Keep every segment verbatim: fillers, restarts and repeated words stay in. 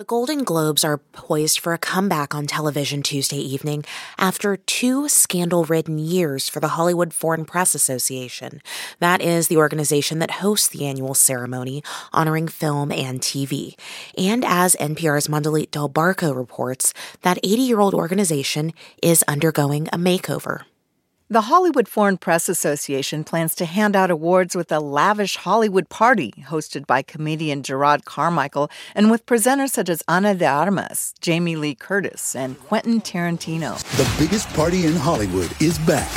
The Golden Globes are poised for a comeback on television Tuesday evening after two scandal-ridden years for the Hollywood Foreign Press Association. That is the organization that hosts the annual ceremony honoring film and T V. And as N P R's Mandalit Del Barco reports, that eighty-year-old organization is undergoing a makeover. The Hollywood Foreign Press Association plans to hand out awards with a lavish Hollywood party hosted by comedian Gerard Carmichael and with presenters such as Ana de Armas, Jamie Lee Curtis, and Quentin Tarantino. The biggest party in Hollywood is back.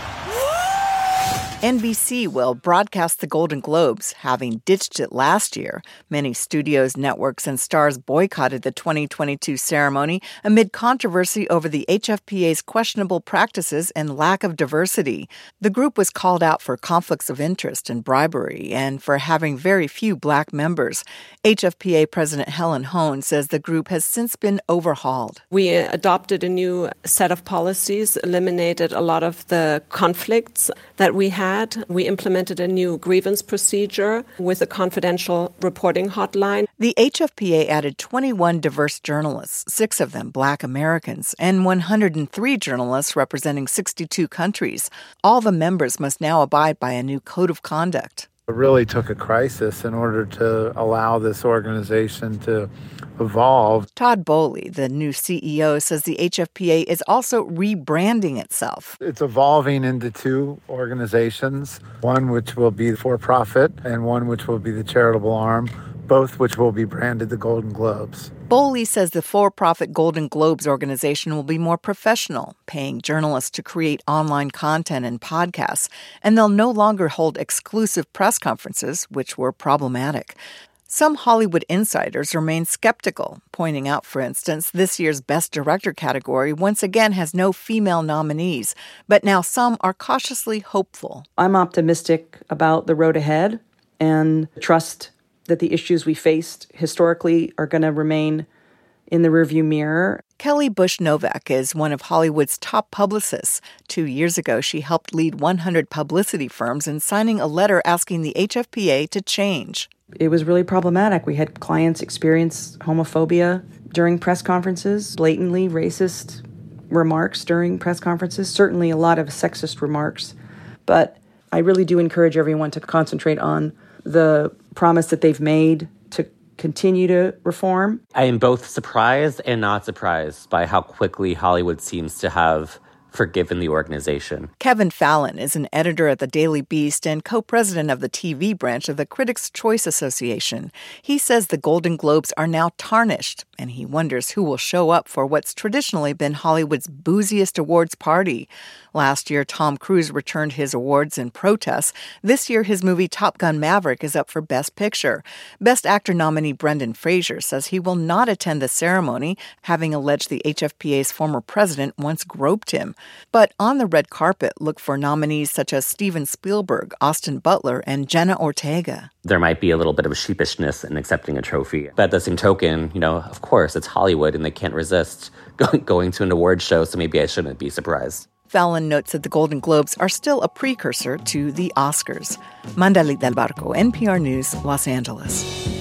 N B C will broadcast the Golden Globes, having ditched it last year. Many studios, networks, and stars boycotted the twenty twenty-two ceremony amid controversy over the H F P A's questionable practices and lack of diversity. The group was called out for conflicts of interest and bribery and for having very few black members. H F P A President Helen Hoan says the group has since been overhauled. We adopted a new set of policies, eliminated a lot of the conflicts that we had. We implemented a new grievance procedure with a confidential reporting hotline. The H F P A added twenty-one diverse journalists, six of them Black Americans, and one hundred three journalists representing sixty-two countries. All the members must now abide by a new code of conduct. It really took a crisis in order to allow this organization to evolve. Todd Bowley, the new C E O, says the H F P A is also rebranding itself. It's evolving into two organizations, one which will be for-profit and one which will be the charitable arm, both which will be branded the Golden Globes. Bowley says the for-profit Golden Globes organization will be more professional, paying journalists to create online content and podcasts, and they'll no longer hold exclusive press conferences, which were problematic. Some Hollywood insiders remain skeptical, pointing out, for instance, this year's Best Director category once again has no female nominees, but now some are cautiously hopeful. I'm optimistic about the road ahead and trust that the issues we faced historically are going to remain in the rearview mirror. Kelly Bush Novak is one of Hollywood's top publicists. Two years ago, she helped lead one hundred publicity firms in signing a letter asking the H F P A to change. It was really problematic. We had clients experience homophobia during press conferences, blatantly racist remarks during press conferences, certainly a lot of sexist remarks. But I really do encourage everyone to concentrate on the promise that they've made to continue to reform. I am both surprised and not surprised by how quickly Hollywood seems to have forgiven the organization. Kevin Fallon is an editor at the Daily Beast and co-president of the T V branch of the Critics' Choice Association. He says the Golden Globes are now tarnished, and he wonders who will show up for what's traditionally been Hollywood's booziest awards party. Last year, Tom Cruise returned his awards in protest. This year, his movie Top Gun Maverick is up for Best Picture. Best Actor nominee Brendan Fraser says he will not attend the ceremony, having alleged the H F P A's former president once groped him. But on the red carpet, look for nominees such as Steven Spielberg, Austin Butler, and Jenna Ortega. There might be a little bit of a sheepishness in accepting a trophy. But at the same token, you know, of course, it's Hollywood and they can't resist going, going to an award show, so maybe I shouldn't be surprised. Fallon notes that the Golden Globes are still a precursor to the Oscars. Mandalit Del Barco, N P R News, Los Angeles.